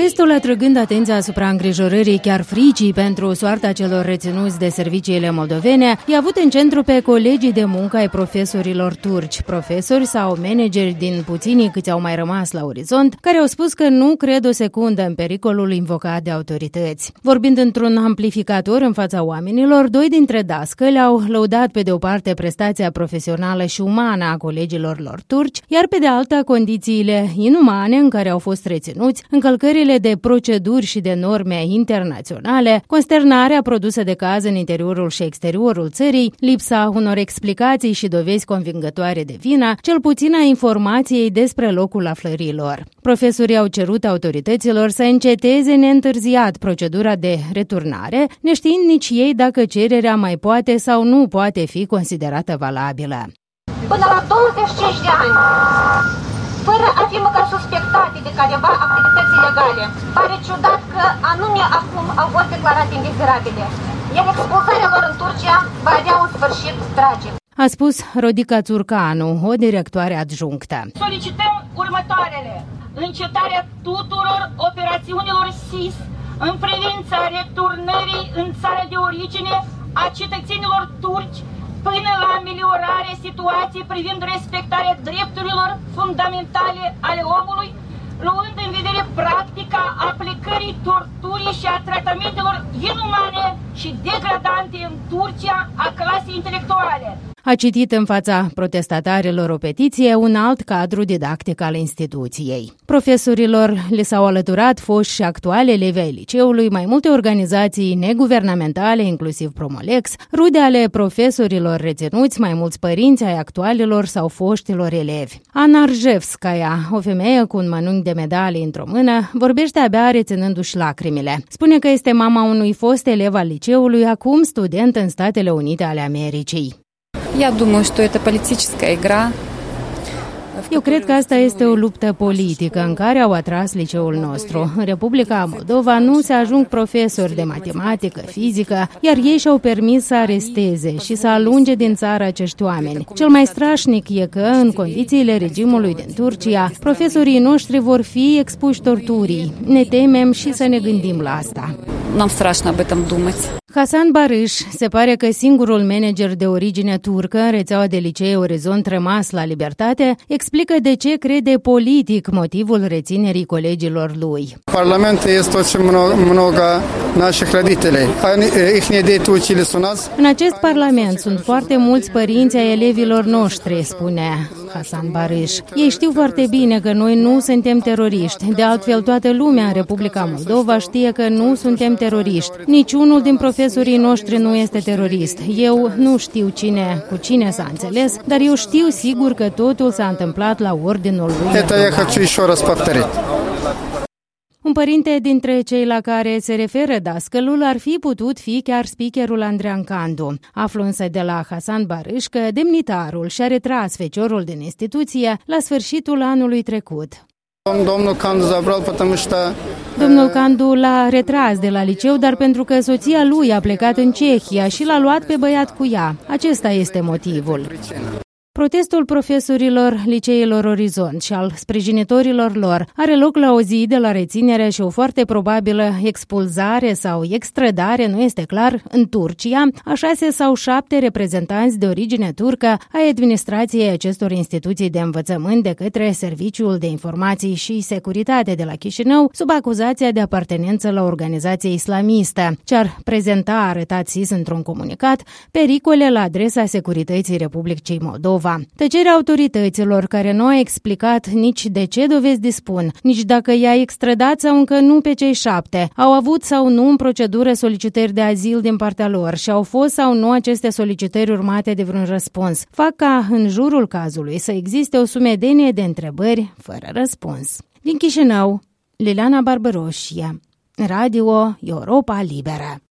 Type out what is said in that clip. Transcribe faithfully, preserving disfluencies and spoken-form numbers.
Arrestul, atrăgând atenția asupra îngrijorării, chiar fricii pentru soarta celor reținuți de serviciile moldovene, i-a avut în centru pe colegii de muncă ai profesorilor turci, profesori sau manageri din puținii câți au mai rămas la orizont, care au spus că nu cred o secundă în pericolul invocat de autorități. Vorbind într-un amplificator în fața oamenilor, doi dintre dascăli au lăudat pe de o parte prestația profesională și umană a colegilor lor turci, iar pe de alta condițiile inumane în care au fost reținuți, încălcările de proceduri și de norme internaționale, consternarea produsă de caz în interiorul și exteriorul țării, lipsa unor explicații și dovezi convingătoare de vină, cel puțin a informației despre locul aflărilor. Profesorii au cerut autorităților să înceteze neîntârziat procedura de returnare, neștiind nici ei dacă cererea mai poate sau nu poate fi considerată valabilă. Până la douăzeci și cinci de ani, fără a fi măcar suspectate de careva activități ilegale. Pare ciudat că anume acum au fost declarate indezirabile, iar expulzarea lor în Turcia va avea un sfârșit tragic. A spus Rodica Țurcanu, o directoare adjunctă. Solicităm următoarele: încetarea tuturor operațiunilor S I S în privința returnării în țara de origine a cetățenilor turci până la ameliorarea situației privind respectarea drepturilor fundamentale ale omului, luând în vedere practica aplicării torturii și a tratamentelor inumane și degradante în Turcia a clasei intelectuale. A citit în fața protestatarilor o petiție un alt cadru didactic al instituției. Profesorilor le s-au alăturat foști și actuale elevi ai liceului, mai multe organizații neguvernamentale, inclusiv Promolex, rude ale profesorilor reținuți, mai mulți părinți ai actualilor sau foștilor elevi. Ana Arjevskaya, o femeie cu un mănunchi de medalii într-o mână, vorbește abia reținându-și lacrimile. Spune că este mama unui fost elev al liceului, acum student în Statele Unite ale Americii. Я думаю, что это политическая игра. Eu cred că asta este o luptă politică în care au atras liceul nostru. În Republica Moldova nu se ajung profesori de matematică, fizică, iar ei și-au permis să aresteze și să alunge din țară acești oameni. Cel mai strașnic e că, în condițiile regimului din Turcia, profesorii noștri vor fi expuși torturii. Ne temem și să ne gândim la asta. Нам страшно об этом думать. Hasan Barış se pare că singurul manager de origine turcă în rețeaua de licee Orizont rămas la libertate explică de ce crede politic motivul reținerii colegilor lui. Parlamentul este очень много наших родителей. Их дети учились у нас. În acest parlament sunt foarte mulți părinți ai elevilor noștri, spune Hasan Barış. Ei știu foarte bine că noi nu suntem teroriști. De altfel, toată lumea în Republica Moldova știe că nu suntem teroriști. Niciunul din profesorii noștri nu este terorist. Eu nu știu cine cu cine s-a înțeles, dar eu știu sigur că totul s-a întâmplat la ordinul lui. Это я хочу еще раз повторить. Un părinte dintre cei la care se referă dascălul ar fi putut fi chiar speakerul Andrean Candu. Aflu însă de la Hasan Barış că demnitarul și-a retras feciorul din instituție la sfârșitul anului trecut. Domnul Candu забрал, потому что Domnul Candu l-a retras de la liceu, dar pentru că soția lui a plecat în Cehia și l-a luat pe băiat cu ea. Acesta este motivul. Protestul profesorilor liceilor Orizont și al sprijinitorilor lor are loc la o zi de la reținere și o foarte probabilă expulzare sau extradare, nu este clar, în Turcia, a șase sau șapte reprezentanți de origine turcă ai administrației acestor instituții de învățământ de către Serviciul de Informații și Securitate de la Chișinău, sub acuzația de apartenență la organizație islamistă, ce ar prezenta, a arătat S I S într-un comunicat, pericole la adresa securității Republicii Moldova. Tăcerea autorităților, care nu a explicat nici de ce dovezi dispun, nici dacă i-a extradat sau încă nu pe cei șapte, au avut sau nu în procedură solicitări de azil din partea lor și au fost sau nu aceste solicitări urmate de vreun răspuns, fac ca în jurul cazului să existe o sumedenie de întrebări fără răspuns. Din Chișinău, Liliana Barbaroșie, Radio Europa Liberă.